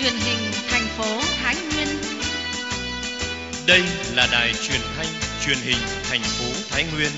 truyền hình thành phố Thái Nguyên. Đây là đài truyền thanh truyền hình thành phố Thái Nguyên.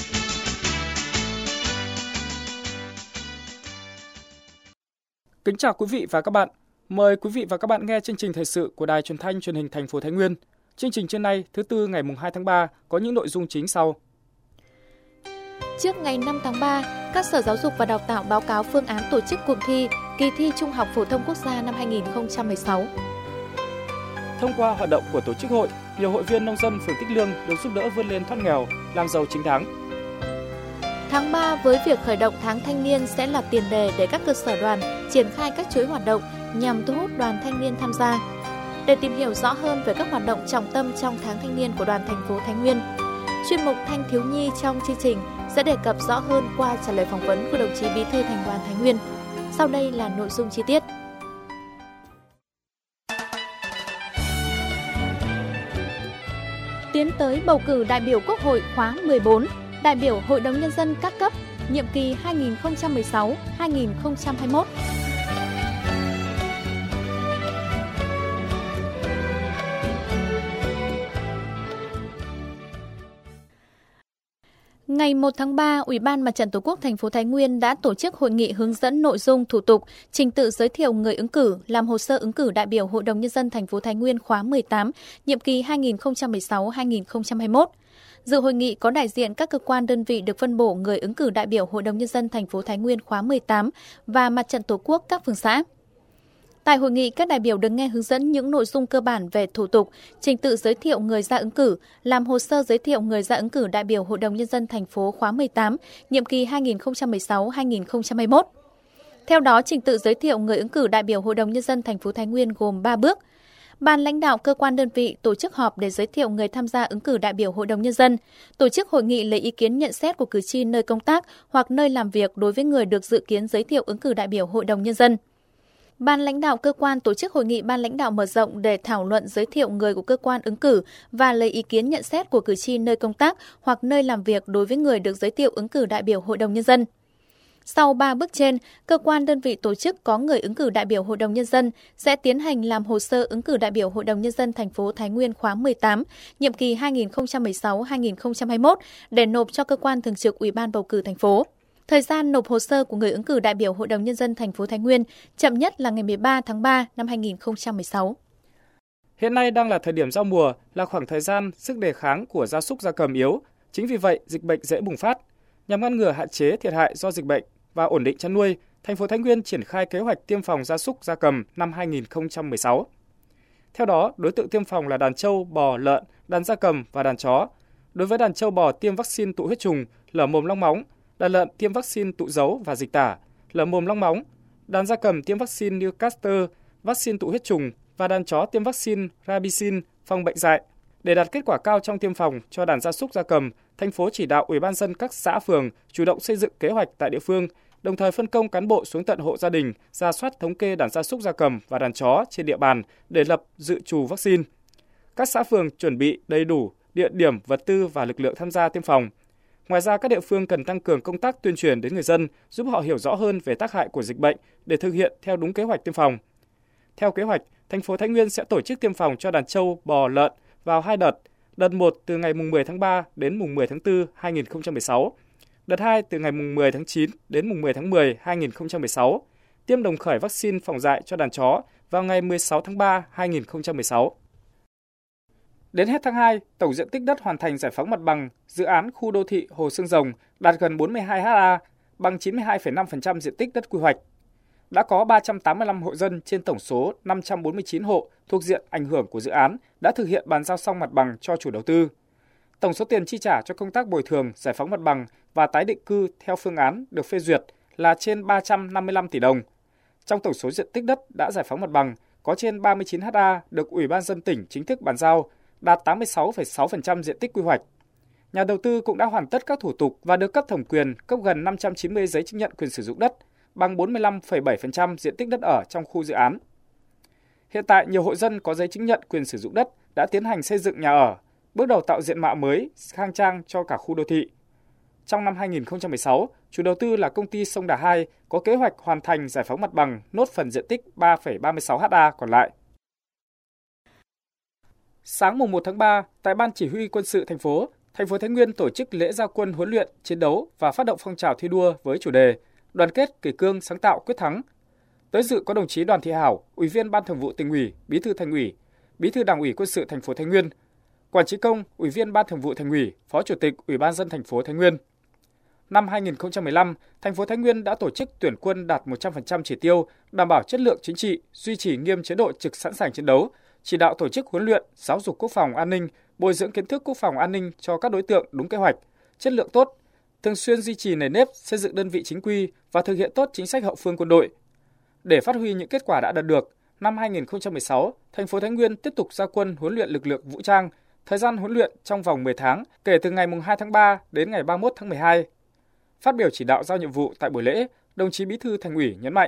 Kính chào quý vị và các bạn. Mời quý vị và các bạn nghe chương trình thời sự của đài truyền thanh truyền hình thành phố Thái Nguyên. Chương trình trưa nay, thứ Tư ngày 2 tháng 3 có những nội dung chính sau. Trước ngày 5 tháng 3, các sở giáo dục và đào tạo báo cáo phương án tổ chức cụm thi kỳ thi Trung học phổ thông quốc gia năm 2016. Thông qua hoạt động của tổ chức hội, nhiều hội viên nông dân phường Tích Lương được giúp đỡ vươn lên thoát nghèo, làm giàu chính đáng. Tháng 3 với việc khởi động tháng thanh niên sẽ là tiền đề để các cơ sở đoàn triển khai các chuỗi hoạt động nhằm thu hút đoàn thanh niên tham gia. Để tìm hiểu rõ hơn về các hoạt động trọng tâm trong tháng thanh niên của đoàn thành phố Thái Nguyên, chuyên mục Thanh thiếu nhi trong chương trình sẽ đề cập rõ hơn qua trả lời phỏng vấn của đồng chí Bí thư Thành đoàn Thái Nguyên. Sau đây là nội dung chi tiết. Tiến tới bầu cử đại biểu Quốc hội khóa 14, đại biểu Hội đồng Nhân dân các cấp, nhiệm kỳ 2016-2021. Ngày 1 tháng 3, Ủy ban Mặt trận Tổ quốc thành phố Thái Nguyên đã tổ chức hội nghị hướng dẫn nội dung thủ tục, trình tự giới thiệu người ứng cử làm hồ sơ ứng cử đại biểu Hội đồng Nhân dân thành phố Thái Nguyên khóa 18, nhiệm kỳ 2016-2021. Dự hội nghị có đại diện các cơ quan đơn vị được phân bổ người ứng cử đại biểu Hội đồng Nhân dân thành phố Thái Nguyên khóa 18 và Mặt trận Tổ quốc các phường xã. Tại hội nghị, các đại biểu được nghe hướng dẫn những nội dung cơ bản về thủ tục, trình tự giới thiệu người ra ứng cử, làm hồ sơ giới thiệu người ra ứng cử đại biểu Hội đồng Nhân dân thành phố khóa 18, nhiệm kỳ 2016-2021. Theo đó, trình tự giới thiệu người ứng cử đại biểu Hội đồng Nhân dân thành phố Thái Nguyên gồm 3 bước. Ban lãnh đạo cơ quan đơn vị tổ chức họp để giới thiệu người tham gia ứng cử đại biểu Hội đồng Nhân dân, tổ chức hội nghị lấy ý kiến nhận xét của cử tri nơi công tác hoặc nơi làm việc đối với người được dự kiến giới thiệu ứng cử đại biểu Hội đồng Nhân dân. Ban lãnh đạo cơ quan tổ chức hội nghị ban lãnh đạo mở rộng để thảo luận giới thiệu người của cơ quan ứng cử và lấy ý kiến nhận xét của cử tri nơi công tác hoặc nơi làm việc đối với người được giới thiệu ứng cử đại biểu Hội đồng Nhân dân. Sau 3 bước trên, cơ quan đơn vị tổ chức có người ứng cử đại biểu Hội đồng Nhân dân sẽ tiến hành làm hồ sơ ứng cử đại biểu Hội đồng Nhân dân thành phố Thái Nguyên khóa 18, nhiệm kỳ 2016-2021 để nộp cho cơ quan thường trực Ủy ban bầu cử thành phố. Thời gian nộp hồ sơ của người ứng cử đại biểu Hội đồng Nhân dân thành phố Thái Nguyên chậm nhất là ngày 13 tháng 3 năm 2016. Hiện nay đang là thời điểm giao mùa, là khoảng thời gian sức đề kháng của gia súc gia cầm yếu. Chính vì vậy, dịch bệnh dễ bùng phát. Nhằm ngăn ngừa hạn chế thiệt hại do dịch bệnh và ổn định chăn nuôi, thành phố Thái Nguyên triển khai kế hoạch tiêm phòng gia súc gia cầm năm 2016. Theo đó, đối tượng tiêm phòng là đàn trâu, bò, lợn, đàn gia cầm và đàn chó. Đối với đàn trâu bò tiêm vaccine tụ huyết trùng, lở mồm long móng, đàn lợn tiêm vaccine tụ dấu và dịch tả, lở mồm long móng, đàn gia cầm tiêm vaccine Newcastle, vaccine tụ huyết trùng và đàn chó tiêm vaccine Rabicin phòng bệnh dại. Để đạt kết quả cao trong tiêm phòng cho đàn gia súc gia cầm, thành phố chỉ đạo Ủy ban nhân dân các xã phường chủ động xây dựng kế hoạch tại địa phương, đồng thời phân công cán bộ xuống tận hộ gia đình, rà soát thống kê đàn gia súc gia cầm và đàn chó trên địa bàn để lập dự trù vaccine. Các xã phường chuẩn bị đầy đủ địa điểm, vật tư và lực lượng tham gia tiêm phòng. Ngoài ra, các địa phương cần tăng cường công tác tuyên truyền đến người dân, giúp họ hiểu rõ hơn về tác hại của dịch bệnh để thực hiện theo đúng kế hoạch tiêm phòng. Theo kế hoạch, thành phố Thái Nguyên sẽ tổ chức tiêm phòng cho đàn trâu, bò, lợn vào 2 đợt. Đợt 1 từ ngày 10 tháng 3 đến mùng 10 tháng 4 2016. Đợt 2 từ ngày mùng 10 tháng 9 đến mùng 10 tháng 10 2016. Tiêm đồng khởi vaccine phòng dại cho đàn chó vào ngày 16 tháng 3 2016. Đến hết tháng 2, tổng diện tích đất hoàn thành giải phóng mặt bằng dự án khu đô thị Hồ Xương Rồng đạt gần 42 ha, bằng 92,5% diện tích đất quy hoạch. Đã có 385 hộ dân trên tổng số 549 hộ thuộc diện ảnh hưởng của dự án đã thực hiện bàn giao xong mặt bằng cho chủ đầu tư. Tổng số tiền chi trả cho công tác bồi thường, giải phóng mặt bằng và tái định cư theo phương án được phê duyệt là trên 355 tỷ đồng. Trong tổng số diện tích đất đã giải phóng mặt bằng, có trên 39 ha được Ủy ban nhân dân tỉnh chính thức bàn giao, đạt 86,6% diện tích quy hoạch. Nhà đầu tư cũng đã hoàn tất các thủ tục và được cấp thẩm quyền cấp gần 590 giấy chứng nhận quyền sử dụng đất, bằng 45,7% diện tích đất ở trong khu dự án. Hiện tại, nhiều hộ dân có giấy chứng nhận quyền sử dụng đất đã tiến hành xây dựng nhà ở, bước đầu tạo diện mạo mới, khang trang cho cả khu đô thị. trong năm 2016, chủ đầu tư là công ty Sông Đà 2 có kế hoạch hoàn thành giải phóng mặt bằng nốt phần diện tích 3,36 ha còn lại. Sáng mùng 1 tháng 3, tại Ban Chỉ huy Quân sự thành phố Thái Nguyên tổ chức lễ ra quân huấn luyện, chiến đấu và phát động phong trào thi đua với chủ đề Đoàn kết, kỷ cương, sáng tạo, quyết thắng. Tới dự có đồng chí Đoàn Thị Hảo, Ủy viên Ban Thường vụ Tỉnh ủy, Bí thư Thành ủy, Bí thư Đảng ủy Quân sự thành phố Thái Nguyên, Quản Trí Công, Ủy viên Ban Thường vụ Thành ủy, Phó Chủ tịch Ủy ban nhân dân thành phố Thái Nguyên. Năm 2015, thành phố Thái Nguyên đã tổ chức tuyển quân đạt 100% chỉ tiêu, đảm bảo chất lượng chính trị, duy trì nghiêm chế độ trực sẵn sàng chiến đấu, chỉ đạo tổ chức huấn luyện, giáo dục quốc phòng an ninh, bồi dưỡng kiến thức quốc phòng an ninh cho các đối tượng đúng kế hoạch, chất lượng tốt, thường xuyên duy trì nề nếp xây dựng đơn vị chính quy và thực hiện tốt chính sách hậu phương quân đội. Để phát huy những kết quả đã đạt được, năm 2016, thành phố Thái Nguyên tiếp tục ra quân huấn luyện lực lượng vũ trang, thời gian huấn luyện trong vòng 10 tháng, kể từ ngày 2 tháng 3 đến ngày 31 tháng 12. Phát biểu chỉ đạo giao nhiệm vụ tại buổi lễ, đồng chí Bí thư Thành ủy nhấn mạnh: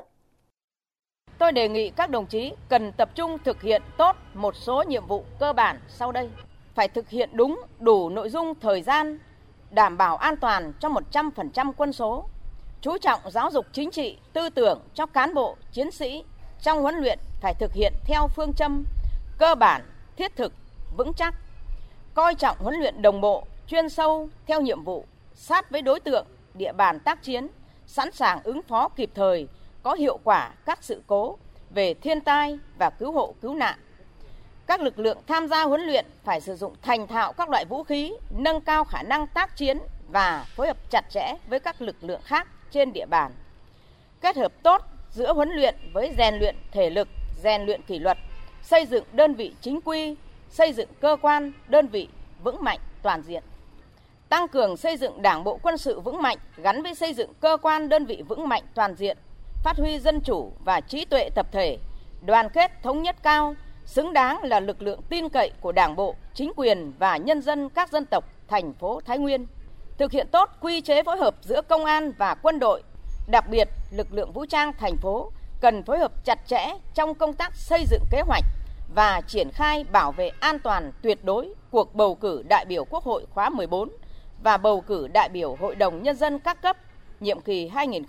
Tôi đề nghị các đồng chí cần tập trung thực hiện tốt một số nhiệm vụ cơ bản sau đây. Phải thực hiện đúng, đủ nội dung thời gian, đảm bảo an toàn cho 100% quân số, chú trọng giáo dục chính trị, tư tưởng cho cán bộ, chiến sĩ. Trong huấn luyện phải thực hiện theo phương châm cơ bản, thiết thực, vững chắc. Coi trọng huấn luyện đồng bộ, chuyên sâu theo nhiệm vụ, sát với đối tượng, địa bàn tác chiến, sẵn sàng ứng phó kịp thời, có hiệu quả các sự cố về thiên tai và cứu hộ cứu nạn. Các lực lượng tham gia huấn luyện phải sử dụng thành thạo các loại vũ khí, nâng cao khả năng tác chiến và phối hợp chặt chẽ với các lực lượng khác trên địa bàn. Kết hợp tốt giữa huấn luyện với rèn luyện thể lực, rèn luyện kỷ luật, xây dựng đơn vị chính quy, xây dựng cơ quan, đơn vị vững mạnh toàn diện. Tăng cường xây dựng Đảng bộ quân sự vững mạnh gắn với xây dựng cơ quan đơn vị vững mạnh toàn diện, phát huy dân chủ và trí tuệ tập thể, đoàn kết thống nhất cao, xứng đáng là lực lượng tin cậy của Đảng bộ, chính quyền và nhân dân các dân tộc thành phố Thái Nguyên. Thực hiện tốt quy chế phối hợp giữa công an và quân đội, đặc biệt lực lượng vũ trang thành phố cần phối hợp chặt chẽ trong công tác xây dựng kế hoạch và triển khai bảo vệ an toàn tuyệt đối cuộc bầu cử đại biểu Quốc hội khóa 14 và bầu cử đại biểu Hội đồng Nhân dân các cấp nhiệm kỳ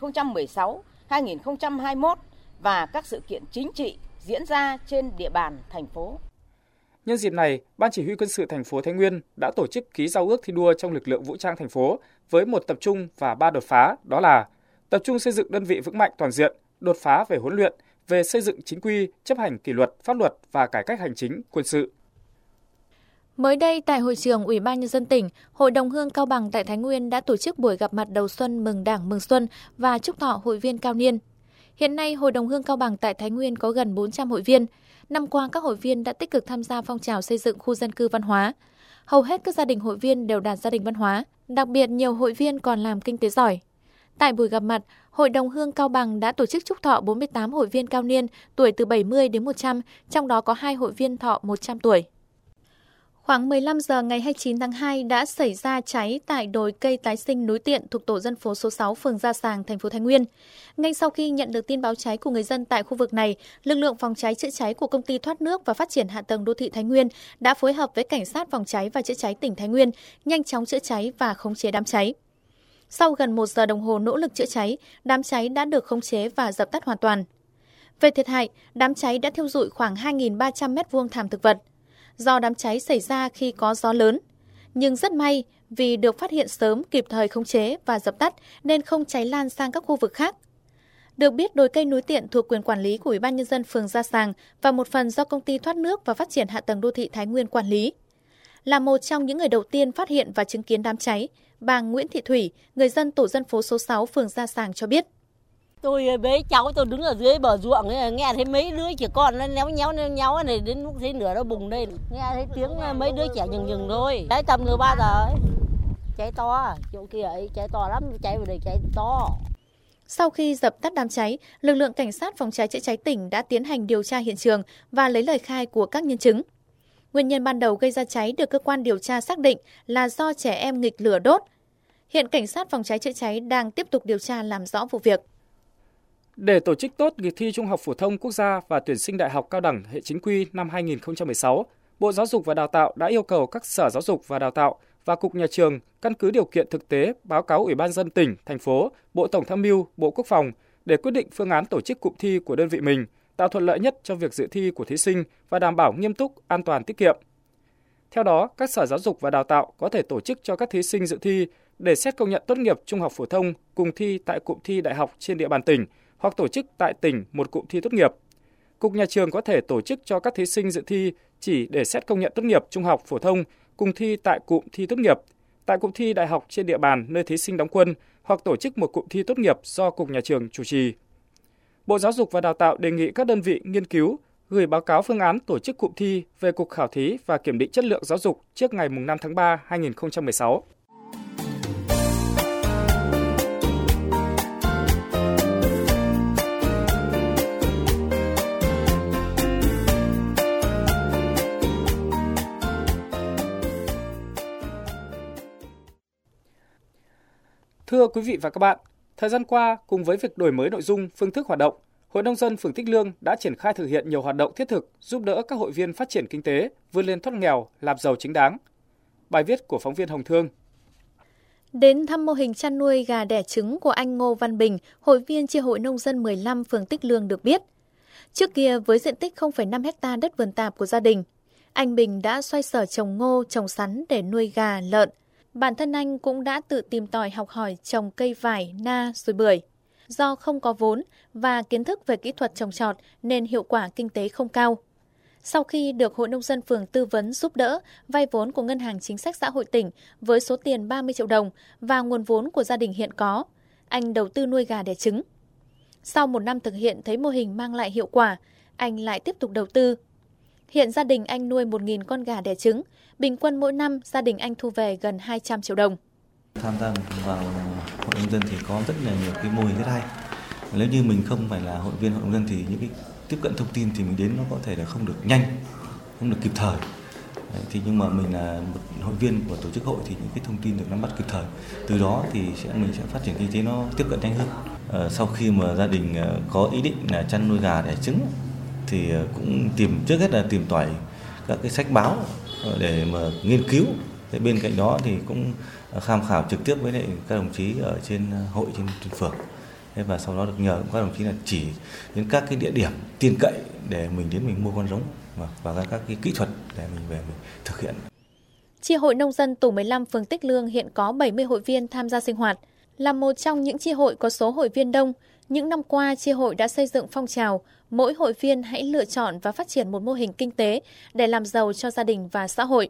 2016-2021 và các sự kiện chính trị diễn ra trên địa bàn thành phố. Nhân dịp này, Ban Chỉ huy Quân sự thành phố Thái Nguyên đã tổ chức ký giao ước thi đua trong lực lượng vũ trang thành phố với một tập trung và 3 đột phá, đó là tập trung xây dựng đơn vị vững mạnh toàn diện, đột phá về huấn luyện, về xây dựng chính quy, chấp hành kỷ luật, pháp luật và cải cách hành chính, quân sự. Mới đây, tại Hội trường Ủy ban Nhân dân tỉnh, Hội đồng Hương Cao Bằng tại Thái Nguyên đã tổ chức buổi gặp mặt đầu xuân mừng Đảng mừng Xuân và chúc thọ hội viên cao niên. Hiện nay, Hội đồng Hương Cao Bằng tại Thái Nguyên có gần 400 hội viên. Năm qua, các hội viên đã tích cực tham gia phong trào xây dựng khu dân cư văn hóa. Hầu hết các gia đình hội viên đều đạt gia đình văn hóa, đặc biệt nhiều hội viên còn làm kinh tế giỏi. Tại buổi gặp mặt, Hội đồng Hương Cao Bằng đã tổ chức chúc thọ 48 hội viên cao niên tuổi từ 70 đến 100, trong đó có 2 hội viên thọ 100 tuổi. Khoảng 15 giờ ngày 29 tháng 2 đã xảy ra cháy tại đồi cây tái sinh núi Tiện thuộc tổ dân phố số 6 phường Gia Sàng, thành phố Thái Nguyên. Ngay sau khi nhận được tin báo cháy của người dân tại khu vực này, lực lượng phòng cháy chữa cháy của Công ty Thoát nước và Phát triển Hạ tầng Đô thị Thái Nguyên đã phối hợp với Cảnh sát phòng cháy và chữa cháy tỉnh Thái Nguyên nhanh chóng chữa cháy và khống chế đám cháy. Sau gần 1 giờ đồng hồ nỗ lực chữa cháy, đám cháy đã được khống chế và dập tắt hoàn toàn. Về thiệt hại, đám cháy đã thiêu rụi khoảng 2.300 m2 thảm thực vật. Do đám cháy xảy ra khi có gió lớn, nhưng rất may vì được phát hiện sớm, kịp thời khống chế và dập tắt nên không cháy lan sang các khu vực khác. Được biết, đồi cây núi Tiện thuộc quyền quản lý của Ủy ban Nhân dân phường Gia Sàng và một phần do Công ty Thoát nước và Phát triển Hạ tầng Đô thị Thái Nguyên quản lý. Là một trong những người đầu tiên phát hiện và chứng kiến đám cháy, bà Nguyễn Thị Thủy, người dân tổ dân phố số 6 phường Gia Sàng cho biết. Tôi bế cháu tôi đứng ở dưới bờ ruộng ấy, nghe thấy mấy đứa trẻ con nó léo nhéo này, đến lúc thấy lửa nó bùng lên, nghe thấy tiếng mấy đứa trẻ nhừng thôi. Cháy tầm 13 giờ ấy. Cháy to, chỗ kia ấy cháy to lắm, cháy vào đây cháy to. Sau khi dập tắt đám cháy, lực lượng Cảnh sát phòng cháy chữa cháy tỉnh đã tiến hành điều tra hiện trường và lấy lời khai của các nhân chứng. Nguyên nhân ban đầu gây ra cháy được cơ quan điều tra xác định là do trẻ em nghịch lửa đốt. Hiện Cảnh sát phòng cháy chữa cháy đang tiếp tục điều tra làm rõ vụ việc. Để tổ chức tốt kỳ thi Trung học phổ thông quốc gia và tuyển sinh đại học cao đẳng hệ chính quy năm 2016, Bộ Giáo dục và Đào tạo đã yêu cầu các sở giáo dục và đào tạo và Cục Nhà trường căn cứ điều kiện thực tế báo cáo Ủy ban nhân dân tỉnh, thành phố, Bộ Tổng tham mưu, Bộ Quốc phòng để quyết định phương án tổ chức cụm thi của đơn vị mình, tạo thuận lợi nhất cho việc dự thi của thí sinh và đảm bảo nghiêm túc, an toàn, tiết kiệm. Theo đó, các sở giáo dục và đào tạo có thể tổ chức cho các thí sinh dự thi để xét công nhận tốt nghiệp trung học phổ thông cùng thi tại cụm thi đại học trên địa bàn tỉnh hoặc tổ chức tại tỉnh một cụm thi tốt nghiệp. Cục Nhà trường có thể tổ chức cho các thí sinh dự thi chỉ để xét công nhận tốt nghiệp trung học phổ thông cùng thi tại cụm thi tốt nghiệp, tại cụm thi đại học trên địa bàn nơi thí sinh đóng quân hoặc tổ chức một cụm thi tốt nghiệp do Cục Nhà trường chủ trì. Bộ Giáo dục và Đào tạo đề nghị các đơn vị nghiên cứu, gửi báo cáo phương án tổ chức cụm thi về Cục Khảo thí và Kiểm định Chất lượng Giáo dục trước ngày 5 tháng 3, 2016. Thưa quý vị và các bạn, thời gian qua, cùng với việc đổi mới nội dung, phương thức hoạt động, Hội Nông dân phường Tích Lương đã triển khai thực hiện nhiều hoạt động thiết thực giúp đỡ các hội viên phát triển kinh tế, vươn lên thoát nghèo, làm giàu chính đáng. Bài viết của phóng viên Hồng Thương. Đến thăm mô hình chăn nuôi gà đẻ trứng của anh Ngô Văn Bình, hội viên chi hội nông dân 15 phường Tích Lương được biết. Trước kia với diện tích 0,5 ha đất vườn tạp của gia đình, anh Bình đã xoay sở trồng ngô, trồng sắn để nuôi gà, lợn. Bản thân anh cũng đã tự tìm tòi học hỏi trồng cây vải, na rồi bưởi. Do không có vốn và kiến thức về kỹ thuật trồng trọt nên hiệu quả kinh tế không cao. Sau khi được Hội Nông dân phường tư vấn giúp đỡ, vay vốn của Ngân hàng Chính sách Xã hội tỉnh với số tiền 30 triệu đồng và nguồn vốn của gia đình hiện có, anh đầu tư nuôi gà đẻ trứng. Sau 1 năm thực hiện thấy mô hình mang lại hiệu quả, anh lại tiếp tục đầu tư. Hiện gia đình anh nuôi 1.000 con gà đẻ trứng, bình quân mỗi năm gia đình anh thu về gần 200 triệu đồng. Tham gia vào Hội Nông dân thì có rất là nhiều cái mô hình rất hay. Nếu như mình không phải là hội viên Hội Nông dân thì những cái tiếp cận thông tin thì mình đến nó có thể là không được nhanh, không được kịp thời. Thì nhưng mà mình là một hội viên của tổ chức hội thì những cái thông tin được nắm bắt kịp thời. Từ đó thì mình sẽ phát triển kinh tế nó tiếp cận nhanh hơn. Sau khi mà gia đình có ý định là chăn nuôi gà đẻ trứng thì cũng trước hết là tìm tòi các cái sách báo để mà nghiên cứu. Thế bên cạnh đó thì cũng tham khảo trực tiếp với lại các đồng chí ở trên hội, trên phường. Và sau đó được nhờ các đồng chí là chỉ đến các cái địa điểm tin cậy để mình đến mình mua con giống và các cái kỹ thuật để mình về mình thực hiện. Chi hội nông dân tổ 15 phường Tích Lương hiện có 70 hội viên tham gia sinh hoạt. Là một trong những chi hội có số hội viên đông, những năm qua chi hội đã xây dựng phong trào mỗi hội viên hãy lựa chọn và phát triển một mô hình kinh tế để làm giàu cho gia đình và xã hội.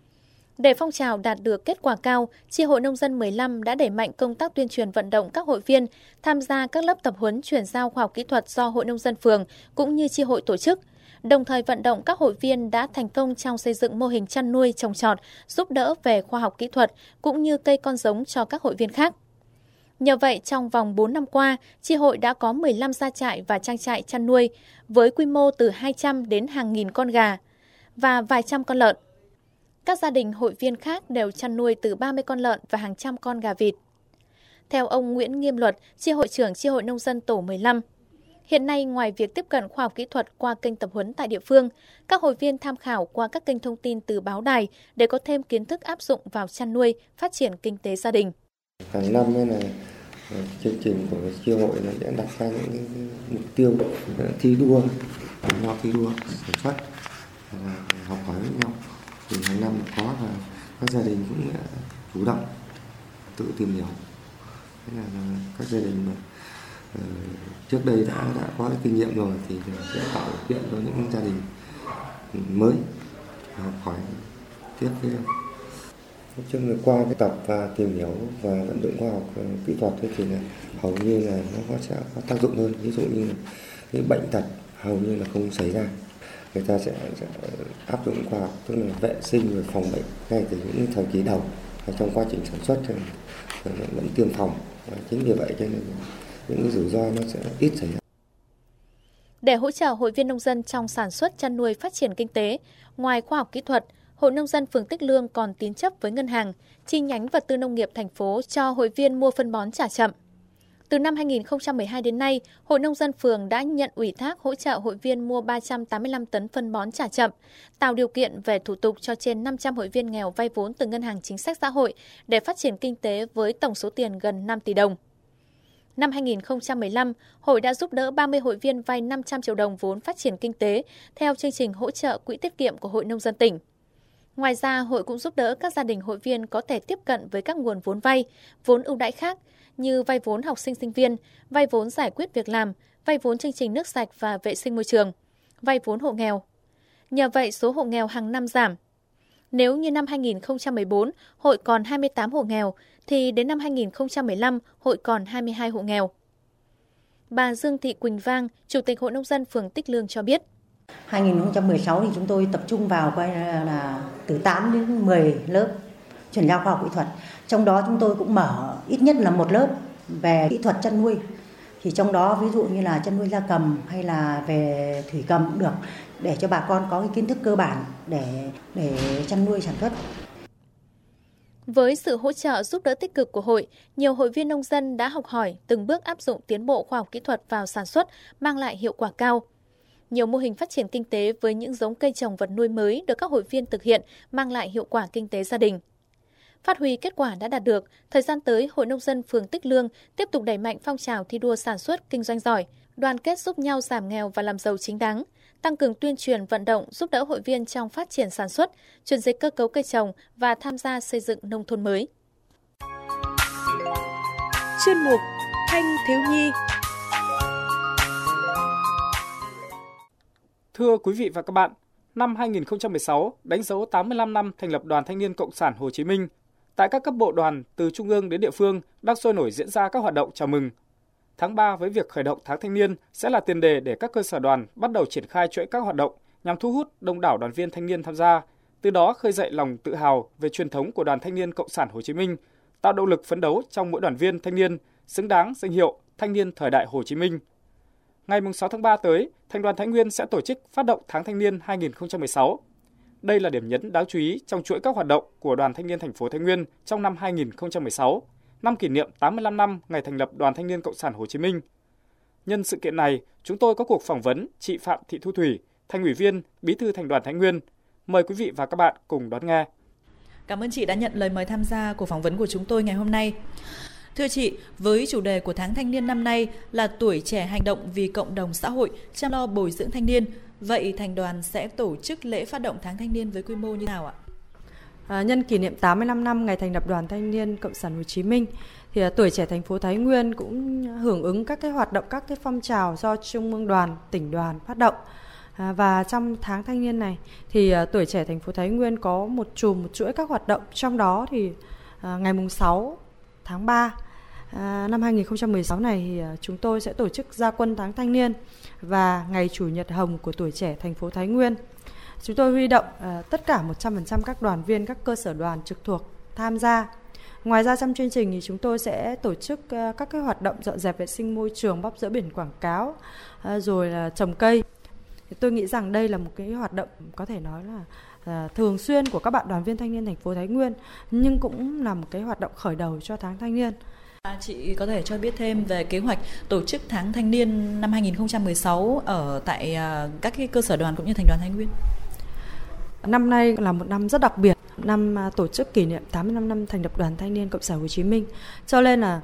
Để phong trào đạt được kết quả cao, chi hội nông dân 15 đã đẩy mạnh công tác tuyên truyền vận động các hội viên tham gia các lớp tập huấn chuyển giao khoa học kỹ thuật do Hội Nông dân phường cũng như chi hội tổ chức, đồng thời vận động các hội viên đã thành công trong xây dựng mô hình chăn nuôi trồng trọt, giúp đỡ về khoa học kỹ thuật cũng như cây con giống cho các hội viên khác. Nhờ vậy, trong vòng 4 năm qua, chi hội đã có 15 gia trại và trang trại chăn nuôi với quy mô từ 200 đến hàng nghìn con gà và vài trăm con lợn. Các gia đình hội viên khác đều chăn nuôi từ 30 con lợn và hàng trăm con gà vịt. Theo ông Nguyễn Nghiêm Luật, chi hội trưởng chi hội nông dân tổ 15, hiện nay ngoài việc tiếp cận khoa học kỹ thuật qua kênh tập huấn tại địa phương, các hội viên tham khảo qua các kênh thông tin từ báo đài để có thêm kiến thức áp dụng vào chăn nuôi, phát triển kinh tế gia đình. Hàng năm là chương trình của chi hội đã đặt ra những mục tiêu thi đua, cùng nhau thi đua, sản xuất, học hỏi với nhau. Thì hàng năm có và các gia đình cũng chủ động tự tìm hiểu. Thế là các gia đình mà trước đây đã có kinh nghiệm rồi thì sẽ tạo điều kiện cho những gia đình mới học hỏi tiếp theo. Nói chung là qua cái tập và tìm hiểu và vận dụng khoa học kỹ thuật thì là hầu như là nó sẽ có tác dụng hơn. Ví dụ như là cái bệnh tật hầu như là không xảy ra. Người ta sẽ áp dụng khoa học, tức là vệ sinh và phòng bệnh ngay từ những thời kỳ đầu và trong quá trình sản xuất vẫn tiêm phòng. Và chính vì vậy cho nên những rủi ro nó sẽ ít xảy ra. Để hỗ trợ hội viên nông dân trong sản xuất chăn nuôi phát triển kinh tế, ngoài khoa học kỹ thuật, Hội Nông dân phường Tích Lương còn tín chấp với ngân hàng, chi nhánh vật tư nông nghiệp thành phố cho hội viên mua phân bón trả chậm. Từ năm 2012 đến nay, Hội Nông dân phường đã nhận ủy thác hỗ trợ hội viên mua 385 tấn phân bón trả chậm, tạo điều kiện về thủ tục cho trên 500 hội viên nghèo vay vốn từ Ngân hàng Chính sách Xã hội để phát triển kinh tế với tổng số tiền gần 5 tỷ đồng. Năm 2015, Hội đã giúp đỡ 30 hội viên vay 500 triệu đồng vốn phát triển kinh tế theo chương trình hỗ trợ quỹ tiết kiệm của Hội Nông dân tỉnh. Ngoài ra, Hội cũng giúp đỡ các gia đình hội viên có thể tiếp cận với các nguồn vốn vay, vốn ưu đãi khác như vay vốn học sinh sinh viên, vay vốn giải quyết việc làm, vay vốn chương trình nước sạch và vệ sinh môi trường, vay vốn hộ nghèo. Nhờ vậy, số hộ nghèo hàng năm giảm. Nếu như năm 2014, Hội còn 28 hộ nghèo, thì đến năm 2015, Hội còn 22 hộ nghèo. Bà Dương Thị Quỳnh Vang, Chủ tịch Hội Nông dân phường Tích Lương cho biết. 2016 thì chúng tôi tập trung vào coi là từ 8 đến 10 lớp chuyển giao khoa học kỹ thuật. Trong đó chúng tôi cũng mở ít nhất là một lớp về kỹ thuật chăn nuôi. Thì trong đó ví dụ như là chăn nuôi gia cầm hay là về thủy cầm cũng được, để cho bà con có cái kiến thức cơ bản để chăn nuôi sản xuất. Với sự hỗ trợ giúp đỡ tích cực của Hội, nhiều hội viên nông dân đã học hỏi từng bước áp dụng tiến bộ khoa học kỹ thuật vào sản xuất, mang lại hiệu quả cao. Nhiều mô hình phát triển kinh tế với những giống cây trồng vật nuôi mới được các hội viên thực hiện, mang lại hiệu quả kinh tế gia đình. Phát huy kết quả đã đạt được, thời gian tới, Hội Nông dân phường Tích Lương tiếp tục đẩy mạnh phong trào thi đua sản xuất, kinh doanh giỏi, đoàn kết giúp nhau giảm nghèo và làm giàu chính đáng, tăng cường tuyên truyền vận động giúp đỡ hội viên trong phát triển sản xuất, chuyển dịch cơ cấu cây trồng và tham gia xây dựng nông thôn mới. Chuyên mục Thanh thiếu nhi. Thưa quý vị và các bạn, năm 2016 đánh dấu 85 năm thành lập Đoàn Thanh niên Cộng sản Hồ Chí Minh. Tại các cấp bộ đoàn từ trung ương đến địa phương đang sôi nổi diễn ra các hoạt động chào mừng. Tháng 3 với việc khởi động tháng thanh niên sẽ là tiền đề để các cơ sở đoàn bắt đầu triển khai chuỗi các hoạt động nhằm thu hút đông đảo đoàn viên thanh niên tham gia, từ đó khơi dậy lòng tự hào về truyền thống của Đoàn Thanh niên Cộng sản Hồ Chí Minh, tạo động lực phấn đấu trong mỗi đoàn viên thanh niên xứng đáng danh hiệu Thanh niên thời đại Hồ Chí Minh. Ngày 6 tháng 3 tới, Thành đoàn Thái Nguyên sẽ tổ chức phát động tháng thanh niên 2016. Đây là điểm nhấn đáng chú ý trong chuỗi các hoạt động của Đoàn Thanh niên thành phố Thái Nguyên trong năm 2016, năm kỷ niệm 85 năm ngày thành lập Đoàn Thanh niên Cộng sản Hồ Chí Minh. Nhân sự kiện này, chúng tôi có cuộc phỏng vấn chị Phạm Thị Thu Thủy, Thành ủy viên, Bí thư Thành đoàn Thái Nguyên. Mời quý vị và các bạn cùng đón nghe. Cảm ơn chị đã nhận lời mời tham gia cuộc phỏng vấn của chúng tôi ngày hôm nay. Thưa chị, với chủ đề của tháng thanh niên năm nay là tuổi trẻ hành động vì cộng đồng xã hội, chăm lo bồi dưỡng thanh niên, vậy Thành đoàn sẽ tổ chức lễ phát động tháng thanh niên với quy mô như nào ạ? Nhân kỷ niệm 85 năm ngày thành lập Đoàn Thanh niên Cộng sản Hồ Chí Minh, thì tuổi trẻ thành phố Thái Nguyên cũng hưởng ứng các cái hoạt động, các cái phong trào do Trung ương Đoàn, tỉnh đoàn phát động. Và trong tháng thanh niên này thì tuổi trẻ thành phố Thái Nguyên có một chuỗi các hoạt động, trong đó thì ngày 6 tháng 3 năm 2016 này thì chúng tôi sẽ tổ chức ra quân tháng thanh niên và ngày Chủ nhật hồng của tuổi trẻ thành phố Thái Nguyên. Chúng tôi huy động tất cả 100% các đoàn viên, các cơ sở đoàn trực thuộc tham gia. Ngoài ra trong chương trình thì chúng tôi sẽ tổ chức các cái hoạt động dọn dẹp vệ sinh môi trường, bóc dỡ biển quảng cáo, rồi là trồng cây. Tôi nghĩ rằng đây là một cái hoạt động có thể nói là thường xuyên của các bạn đoàn viên thanh niên thành phố Thái Nguyên, nhưng cũng là một cái hoạt động khởi đầu cho tháng thanh niên. Chị có thể cho biết thêm về kế hoạch tổ chức tháng thanh niên năm 2016 ở tại các cái cơ sở đoàn cũng như thành đoàn Thái Nguyên? Năm nay là một năm rất đặc biệt, năm tổ chức kỷ niệm 85 năm thành lập Đoàn Thanh niên Cộng sản Hồ Chí Minh. Cho nên là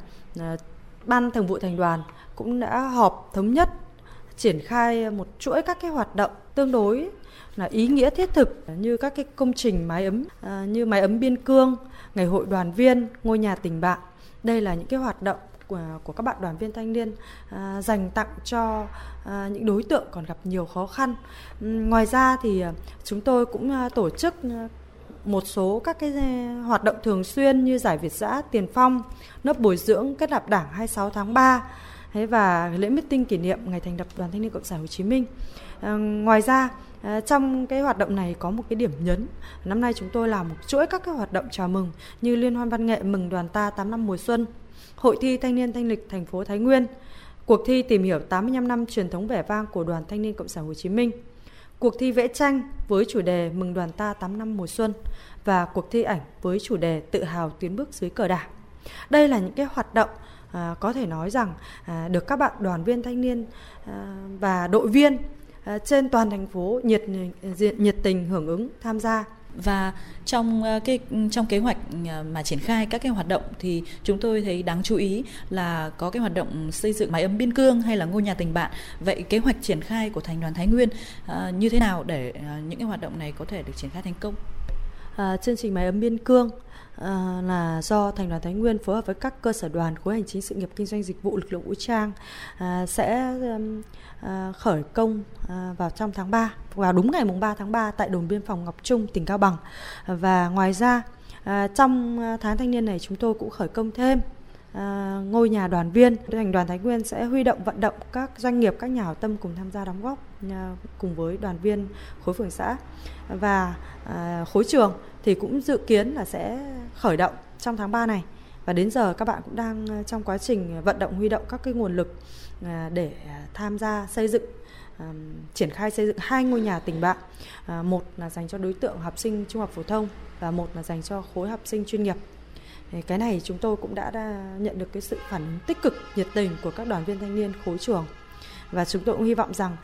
Ban Thường vụ Thành đoàn cũng đã họp thống nhất triển khai một chuỗi các cái hoạt động tương đối là ý nghĩa thiết thực, như các cái công trình mái ấm, như mái ấm biên cương, ngày hội đoàn viên, ngôi nhà tình bạn. Đây là những cái hoạt động của các bạn đoàn viên thanh niên dành tặng cho những đối tượng còn gặp nhiều khó khăn. Ngoài ra thì chúng tôi cũng tổ chức một số các cái hoạt động thường xuyên như giải Việt dã tiền phong, lớp bồi dưỡng kết nạp đảng 26 tháng 3 và lễ meeting kỷ niệm ngày thành lập Đoàn Thanh niên Cộng sản Hồ Chí Minh. Ngoài ra trong cái hoạt động này có một cái điểm nhấn. Năm nay chúng tôi làm một chuỗi các cái hoạt động chào mừng như liên hoan văn nghệ mừng đoàn ta 8 năm mùa xuân, hội thi thanh niên thanh lịch thành phố Thái Nguyên, cuộc thi tìm hiểu 85 năm truyền thống vẻ vang của Đoàn Thanh niên Cộng sản Hồ Chí Minh, cuộc thi vẽ tranh với chủ đề mừng đoàn ta 8 năm mùa xuân và cuộc thi ảnh với chủ đề tự hào tiến bước dưới cờ Đảng. Đây là những cái hoạt động có thể nói rằng được các bạn đoàn viên thanh niên và đội viên trên toàn thành phố nhiệt tình hưởng ứng tham gia. Và trong kế hoạch mà triển khai các cái hoạt động thì chúng tôi thấy đáng chú ý là có cái hoạt động xây dựng mái ấm biên cương hay là ngôi nhà tình bạn. Vậy kế hoạch triển khai của Thành đoàn Thái Nguyên như thế nào để những cái hoạt động này có thể được triển khai thành công? Chương trình mái ấm biên cương là do Thành đoàn Thái Nguyên phối hợp với các cơ sở đoàn, khối hành chính, sự nghiệp, kinh doanh, dịch vụ, lực lượng vũ trang sẽ khởi công vào trong tháng 3, vào đúng ngày 3 tháng 3 tại đồn biên phòng Ngọc Trung, tỉnh Cao Bằng. Và ngoài ra trong tháng thanh niên này chúng tôi cũng khởi công thêm ngôi nhà đoàn viên. Thành đoàn Thái Nguyên sẽ huy động vận động các doanh nghiệp, các nhà hảo tâm cùng tham gia đóng góp cùng với đoàn viên khối phường xã. Và khối trường thì cũng dự kiến là sẽ khởi động trong tháng 3 này. Và đến giờ các bạn cũng đang trong quá trình vận động, huy động các cái nguồn lực để tham gia xây dựng, triển khai xây dựng 2 ngôi nhà tình bạn. Một là dành cho đối tượng học sinh trung học phổ thông và một là dành cho khối học sinh chuyên nghiệp. Cái này chúng tôi cũng đã nhận được cái sự phản ứng tích cực, nhiệt tình của các đoàn viên thanh niên khối trường. Và chúng tôi cũng hy vọng rằng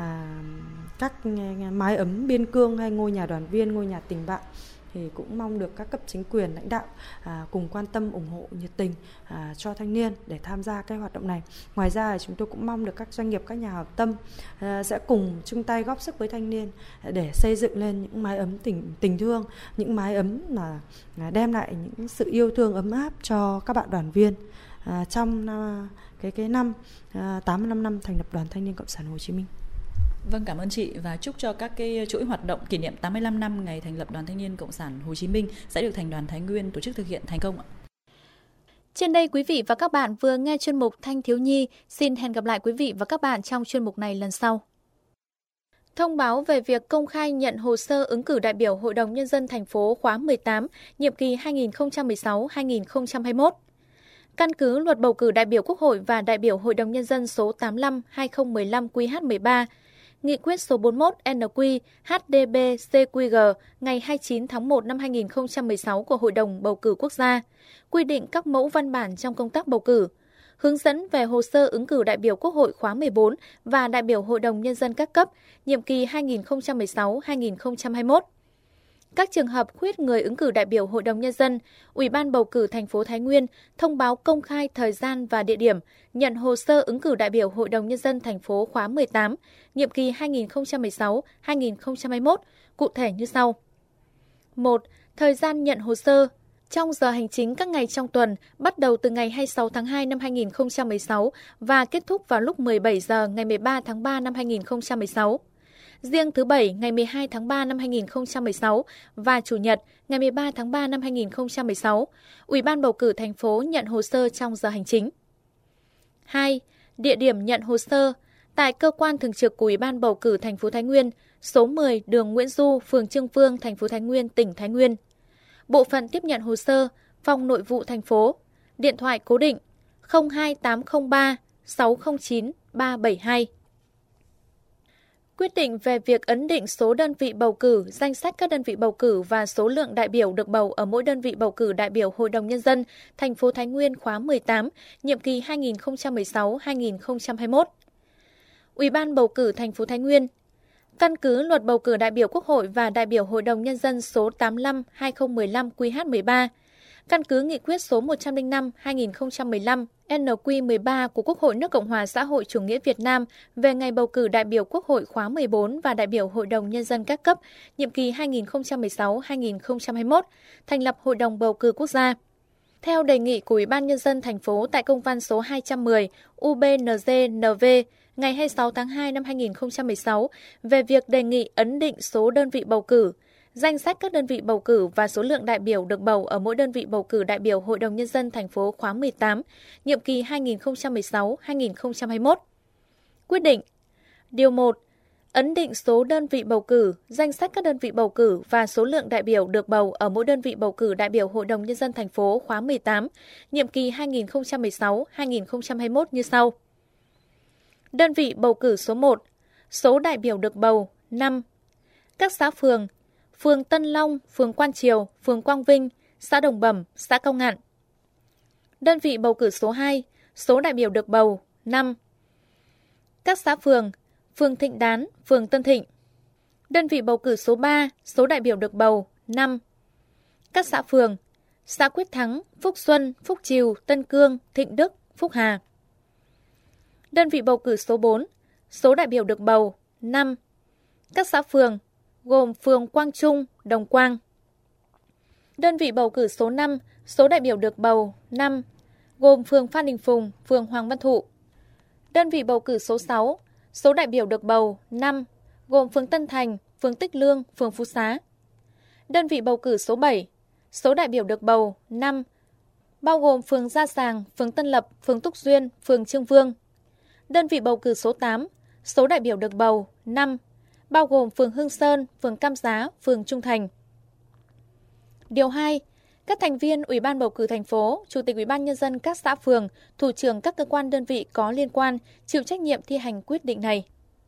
các mái ấm biên cương hay ngôi nhà đoàn viên, ngôi nhà tình bạn thì cũng mong được các cấp chính quyền, lãnh đạo cùng quan tâm, ủng hộ nhiệt tình cho thanh niên để tham gia cái hoạt động này. Ngoài ra chúng tôi cũng mong được các doanh nghiệp, các nhà hảo tâm sẽ cùng chung tay góp sức với thanh niên để xây dựng lên những mái ấm tình thương, những mái ấm mà đem lại những sự yêu thương ấm áp cho các bạn đoàn viên trong cái năm 85 năm thành lập Đoàn Thanh niên Cộng sản Hồ Chí Minh. Vâng, cảm ơn chị và chúc cho các cái chuỗi hoạt động kỷ niệm 85 năm ngày thành lập Đoàn Thanh niên Cộng sản Hồ Chí Minh sẽ được Thành đoàn Thái Nguyên tổ chức thực hiện thành công ạ. Trên đây quý vị và các bạn vừa nghe chuyên mục Thanh thiếu nhi. Xin hẹn gặp lại quý vị và các bạn trong chuyên mục này lần sau. Thông báo về việc công khai nhận hồ sơ ứng cử đại biểu Hội đồng Nhân dân thành phố khóa 18, nhiệm kỳ 2016-2021. Căn cứ Luật bầu cử đại biểu Quốc hội và đại biểu Hội đồng Nhân dân số 85/2015 QH13, Nghị quyết số 41 NQ HDB CQG ngày 29 tháng 1 năm 2016 của Hội đồng Bầu cử Quốc gia, quy định các mẫu văn bản trong công tác bầu cử, hướng dẫn về hồ sơ ứng cử đại biểu Quốc hội khóa 14 và đại biểu Hội đồng Nhân dân các cấp, nhiệm kỳ 2016-2021. Các trường hợp khuyết người ứng cử đại biểu Hội đồng Nhân dân, Ủy ban bầu cử thành phố Thái Nguyên thông báo công khai thời gian và địa điểm nhận hồ sơ ứng cử đại biểu Hội đồng Nhân dân thành phố khóa 18, nhiệm kỳ 2016-2021, cụ thể như sau. 1. Thời gian nhận hồ sơ. Trong giờ hành chính các ngày trong tuần, bắt đầu từ ngày 26 tháng 2 năm 2016 và kết thúc vào lúc 17 giờ ngày 13 tháng 3 năm 2016. Riêng thứ Bảy ngày 12 tháng 3 năm 2016 và Chủ nhật ngày 13 tháng 3 năm 2016, Ủy ban bầu cử thành phố nhận hồ sơ trong giờ hành chính. 2. Địa điểm nhận hồ sơ tại cơ quan thường trực của Ủy ban bầu cử thành phố Thái Nguyên, số 10 đường Nguyễn Du, phường Trương Vương, thành phố Thái Nguyên, tỉnh Thái Nguyên. Bộ phận tiếp nhận hồ sơ, Phòng Nội vụ thành phố, điện thoại cố định 02803 609 372. Quyết định về việc ấn định số đơn vị bầu cử, danh sách các đơn vị bầu cử và số lượng đại biểu được bầu ở mỗi đơn vị bầu cử đại biểu Hội đồng Nhân dân thành phố Thái Nguyên khóa 18, nhiệm kỳ 2016-2021. Ủy ban bầu cử thành phố Thái Nguyên căn cứ Luật bầu cử đại biểu Quốc hội và đại biểu Hội đồng Nhân dân số 85/2015 QH13, căn cứ Nghị quyết số 105/2015 NQ13 của Quốc hội nước Cộng hòa Xã hội Chủ nghĩa Việt Nam về ngày bầu cử đại biểu Quốc hội khóa 14 và đại biểu Hội đồng Nhân dân các cấp, nhiệm kỳ 2016-2021, thành lập Hội đồng Bầu cử Quốc gia. Theo đề nghị của Ủy ban Nhân dân thành phố tại công văn số 210 UBNZ-NV ngày 26 tháng 2 năm 2016 về việc đề nghị ấn định số đơn vị bầu cử, danh sách các đơn vị bầu cử và số lượng đại biểu được bầu ở mỗi đơn vị bầu cử đại biểu Hội đồng Nhân dân thành phố khóa 18, nhiệm kỳ 2016-2021. Quyết định. Điều 1. Ấn định số đơn vị bầu cử, danh sách các đơn vị bầu cử và số lượng đại biểu được bầu ở mỗi đơn vị bầu cử đại biểu Hội đồng Nhân dân thành phố khóa 18, nhiệm kỳ 2016-2021 như sau. Đơn vị bầu cử số 1. Số đại biểu được bầu 5. Các xã phường: phường Tân Long, phường Quan Triều, phường Quang Vinh, xã Đồng Bẩm, xã Cao Ngạn. Đơn vị bầu cử số 2. số đại biểu được bầu 5. Các xã phường: phường Thịnh Đán, phường Tân Thịnh. Đơn vị bầu cử số 3, số đại biểu được bầu 5. Các xã phường: xã Quyết Thắng, Phúc Xuân, Phúc Chiều, Tân Cương, Thịnh Đức, Phúc Hà. Đơn vị bầu cử số 4, số đại biểu được bầu 5. Các xã phường gồm phường Quang Trung, Đồng Quang. Đơn vị bầu cử số 5, số đại biểu được bầu 5, gồm phường Phan Đình Phùng, phường Hoàng Văn Thụ. Đơn vị bầu cử số 6, số đại biểu được bầu 5, gồm phường Tân Thành, phường Tích Lương, phường Phú Xá. Đơn vị bầu cử số 7, số đại biểu được bầu 5, bao gồm phường Gia Sàng, phường Tân Lập, phường Túc Duyên, phường Trương Vương. Đơn vị bầu cử số 8, số đại biểu được bầu 5, bao gồm phường Hương Sơn, phường Cam Giá, phường Trung Thành. Điều 2. Các thành viên Ủy ban bầu cử thành phố, Chủ tịch Ủy ban Nhân dân các xã phường, thủ trưởng các cơ quan đơn vị có liên quan chịu trách nhiệm thi hành quyết định này.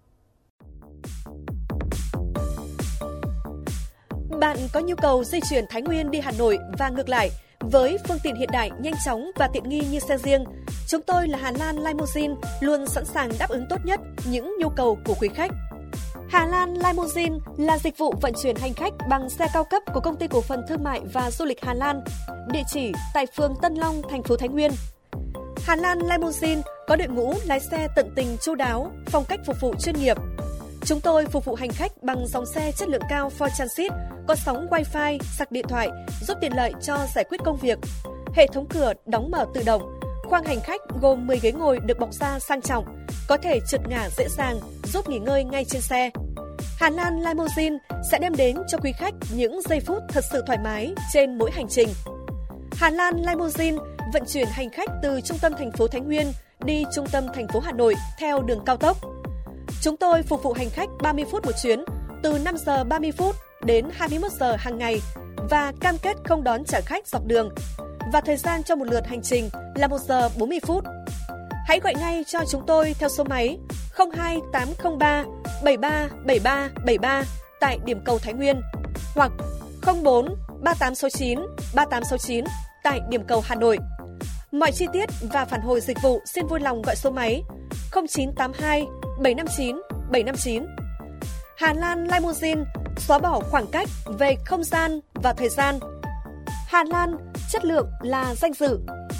Bạn có nhu cầu di chuyển Thái Nguyên đi Hà Nội và ngược lại với phương tiện hiện đại, nhanh chóng và tiện nghi như xe riêng, chúng tôi là Hà Lan Limousine luôn sẵn sàng đáp ứng tốt nhất những nhu cầu của quý khách. Hà Lan Limousine là dịch vụ vận chuyển hành khách bằng xe cao cấp của Công ty Cổ phần Thương mại và Du lịch Hà Lan, địa chỉ tại phường Tân Long, thành phố Thái Nguyên. Hà Lan Limousine có đội ngũ lái xe tận tình chu đáo, phong cách phục vụ chuyên nghiệp. Chúng tôi phục vụ hành khách bằng dòng xe chất lượng cao Ford Transit, có sóng Wi-Fi, sạc điện thoại, giúp tiện lợi cho giải quyết công việc. Hệ thống cửa đóng mở tự động. Khoang hành khách gồm 10 ghế ngồi được bọc da sang trọng, có thể trượt ngả dễ dàng, giúp nghỉ ngơi ngay trên xe. Hà Lan Limousine sẽ đem đến cho quý khách những giây phút thật sự thoải mái trên mỗi hành trình. Hà Lan Limousine vận chuyển hành khách từ trung tâm thành phố Thái Nguyên đi trung tâm thành phố Hà Nội theo đường cao tốc. Chúng tôi phục vụ hành khách 30 phút một chuyến, từ 5 giờ 30 phút đến 21 giờ hàng ngày và cam kết không đón trả khách dọc đường. Và thời gian cho một lượt hành trình là 1 giờ 40 phút. Hãy gọi ngay cho chúng tôi theo số máy 02803 737373 tại điểm cầu Thái Nguyên hoặc 04 3869 3869 tại điểm cầu Hà Nội. Mọi chi tiết và phản hồi dịch vụ xin vui lòng gọi số máy 0982 759 759. Hà Lan Limousine xóa bỏ khoảng cách về không gian và thời gian. Hà Lan, chất lượng là danh dự.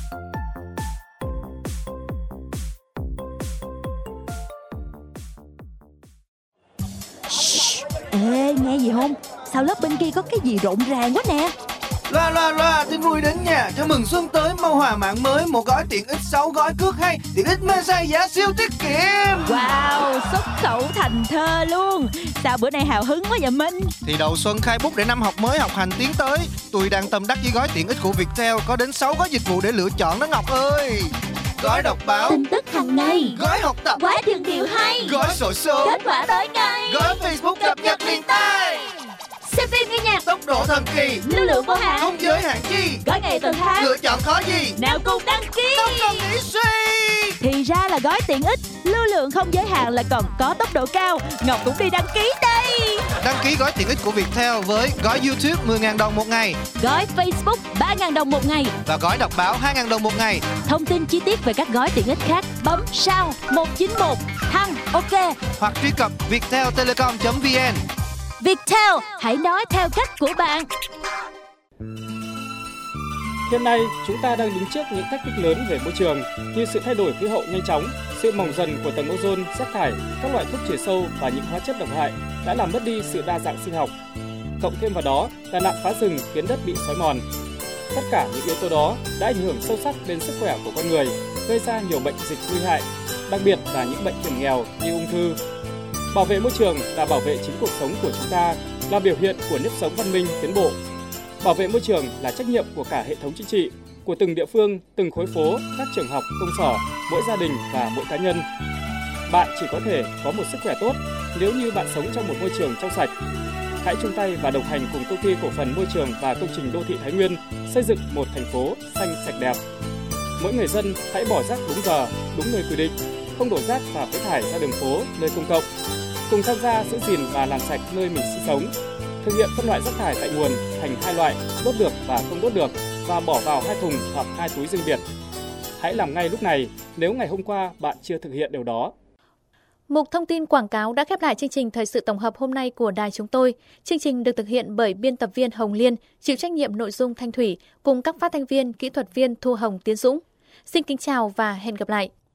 Ê, nghe gì không? Sao lớp bên kia có cái gì rộn ràng quá nè. Loa, tin vui đến nhà. Chào mừng xuân tới, mau hòa mạng mới. Một gói tiện ích 6 gói cước hay. Tiện ích mê say giá siêu tiết kiệm. Wow, xuất khẩu thành thơ luôn. Sao bữa nay hào hứng quá vậy Minh? Thì đầu xuân khai bút để năm học mới học hành tiến tới. Tôi đang tâm đắc với gói tiện ích của Viettel. Có đến 6 gói dịch vụ để lựa chọn đó Ngọc ơi. Gói đọc báo, tin tức hàng ngày, gói học tập, quá đường điều hay, gói sổ số, kết quả tới ngay, gói Facebook cập nhật liền tay, xem phim nghe nhạc, tốc độ thần kỳ, lưu lượng vô hạn, không giới hạn chi, gói ngày tuần tháng, lựa chọn khó gì, nào cùng đăng ký. Không cần nghĩ suy. Thì ra là gói tiện ích, lưu lượng không giới hạn là còn có tốc độ cao. Ngọc cũng đi đăng ký đây. Đăng ký gói tiện ích của Viettel với gói YouTube 10.000 đồng một ngày, gói Facebook 3.000 đồng một ngày và gói đọc báo 2.000 đồng một ngày. Thông tin chi tiết về các gói tiện ích khác bấm sao 191 thăng OK hoặc truy cập vietteltelecom.vn. Viettel, hãy nói theo cách của bạn. Hiện nay, chúng ta đang đứng trước những thách thức lớn về môi trường như sự thay đổi khí hậu nhanh chóng, sự mỏng dần của tầng ozone, rác thải, các loại thuốc trừ sâu và những hóa chất độc hại đã làm mất đi sự đa dạng sinh học. Cộng thêm vào đó là nạn phá rừng khiến đất bị xói mòn. Tất cả những yếu tố đó đã ảnh hưởng sâu sắc đến sức khỏe của con người, gây ra nhiều bệnh dịch nguy hại, đặc biệt là những bệnh hiểm nghèo như ung thư. Bảo vệ môi trường là bảo vệ chính cuộc sống của chúng ta, là biểu hiện của nếp sống văn minh tiến bộ. Bảo vệ môi trường là trách nhiệm của cả hệ thống chính trị, của từng địa phương, từng khối phố, các trường học, công sở, mỗi gia đình và mỗi cá nhân. Bạn chỉ có thể có một sức khỏe tốt nếu như bạn sống trong một môi trường trong sạch. Hãy chung tay và đồng hành cùng Công ty Cổ phần Môi trường và Công trình Đô thị Thái Nguyên xây dựng một thành phố xanh sạch đẹp. Mỗi người dân hãy bỏ rác đúng giờ, đúng nơi quy định, không đổ rác và phế thải ra đường phố, nơi công cộng. Cùng tham gia giữ gìn và làm sạch nơi mình sinh sống. Thực hiện phân loại rác thải tại nguồn thành 2 loại, đốt được và không đốt được, và bỏ vào 2 thùng hoặc 2 túi riêng biệt. Hãy làm ngay lúc này nếu ngày hôm qua bạn chưa thực hiện điều đó. Mục thông tin quảng cáo đã khép lại chương trình thời sự tổng hợp hôm nay của đài chúng tôi. Chương trình được thực hiện bởi biên tập viên Hồng Liên, chịu trách nhiệm nội dung Thanh Thủy cùng các phát thanh viên, kỹ thuật viên Thu Hồng, Tiến Dũng. Xin kính chào và hẹn gặp lại.